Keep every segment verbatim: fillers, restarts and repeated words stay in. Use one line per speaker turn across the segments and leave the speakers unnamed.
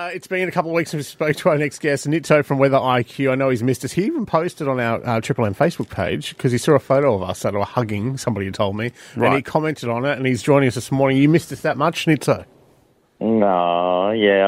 Uh, it's been a couple of weeks since we spoke to our next guest, Nitto from Weather I Q. I know he's missed us. He even posted on our uh, Triple M Facebook page because he saw a photo of us that were hugging, somebody told me,
Right.
and he commented on it, and he's joining us this morning. You missed us that much, Nitto?
No, yeah,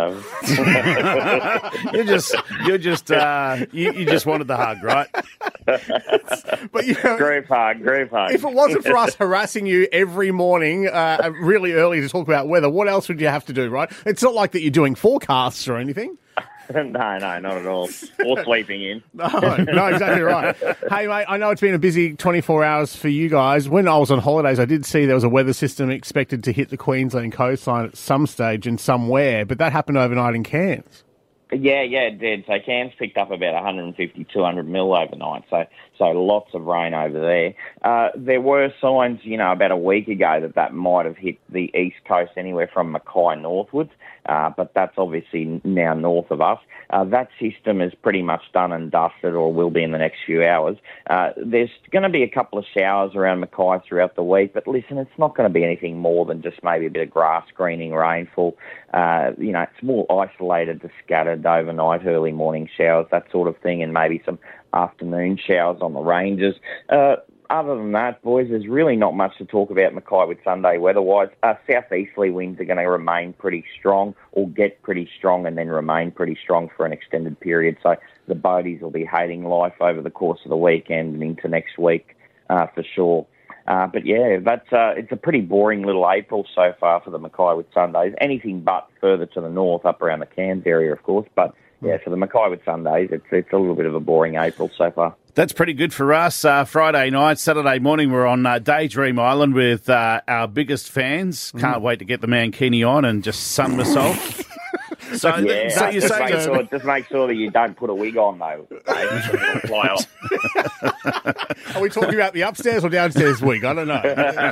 I have.
You're just, you're just, uh, you, you just wanted the hug, right?
But you know,
Group hug, group hug.
if it wasn't for us harassing you every morning, uh, really early to talk about weather, what else would you have to do, right? It's not like that you're doing forecasts or anything.
no, no, not at all. Or sleeping in.
No, no, exactly right. Hey, mate, I know it's been a busy twenty-four hours for you guys. When I was on holidays, I did see there was a weather system expected to hit the Queensland coastline at some stage and somewhere, but that happened overnight in Cairns.
Yeah, yeah, it did. So Cairns picked up about one fifty, two hundred mil overnight. So, so lots of rain over there. Uh, there were signs, you know, about a week ago that that might have hit the east coast anywhere from Mackay northwards. Uh, but that's obviously now north of us. Uh, that system is pretty much done and dusted, or will be in the next few hours. Uh, there's going to be a couple of showers around Mackay throughout the week, but listen, it's not going to be anything more than just maybe a bit of grass greening rainfall. Uh, you know, it's more isolated to scattered overnight, early morning showers, that sort of thing, and maybe some afternoon showers on the ranges. Uh, Other than that, boys, there's really not much to talk about Mackay with Sunday weather-wise. Uh, southeasterly winds are going to remain pretty strong, or get pretty strong and then remain pretty strong for an extended period. So the boaties will be hating life over the course of the weekend and into next week uh, for sure. Uh, but yeah, that's uh, it's a pretty boring little April so far for the Mackay with Sundays. Anything but further to the north, up around the Cairns area, of course. But yeah, for the Mackay with Sundays, it's it's a little bit of a boring April so far.
That's pretty good for us. Uh, Friday night, Saturday morning, we're on uh, Daydream Island with uh, our biggest fans. Can't wait to get the Mankini on and just sun us off. So,
Yeah,
so you're
just,
saying
make sure, just make sure that you don't put a wig on, though. It'll fly off.
Are we talking about the upstairs or downstairs wig? I don't know.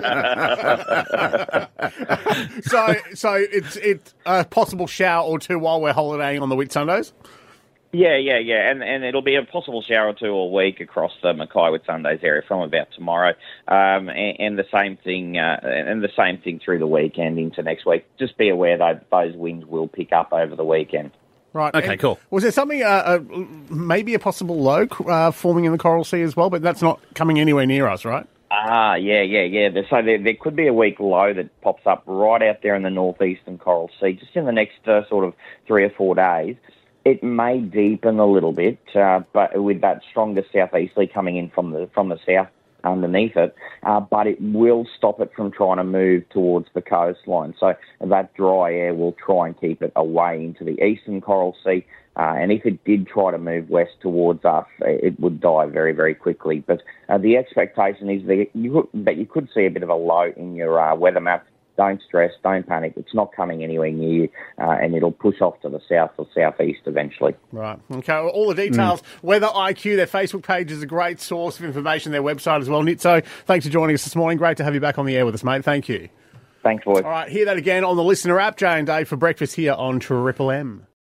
so, so it's it's a possible shower or two while we're holidaying on the Whitsundays?
Yeah, yeah, yeah, and and it'll be a possible shower or two a week across the Mackay with Sundays area from about tomorrow, um, and, and the same thing, uh, and the same thing through the weekend into next week. Just be aware that those winds will pick up over the weekend.
Right.
Okay,
And
cool.
Was there something, uh, uh, maybe a possible low uh, forming in the Coral Sea as well, but that's not coming anywhere near us, right?
Ah, yeah, yeah, yeah. There- So there, there could be a weak low that pops up right out there in the northeastern Coral Sea, just in the next uh, sort of three or four days. It may deepen a little bit, uh, but with that stronger southeasterly coming in from the from the south underneath it, uh, but it will stop it from trying to move towards the coastline. So that dry air will try and keep it away into the eastern Coral Sea, uh, and if it did try to move west towards us, it would die very, very quickly. But uh, the expectation is that you, that you could see a bit of a low in your uh, weather map. Don't stress, don't panic. It's not coming anywhere near you, uh, and it'll push off to the south or southeast eventually.
Right. Okay. Well, all the details. Weather I Q, their Facebook page is a great source of information, their website as well. Nitso, thanks for joining us this morning. Great to have you back on the air with us, mate. Thank you.
Thanks, boys.
All right. Hear that again on the Listener app. Jay and Dave for breakfast here on Triple M.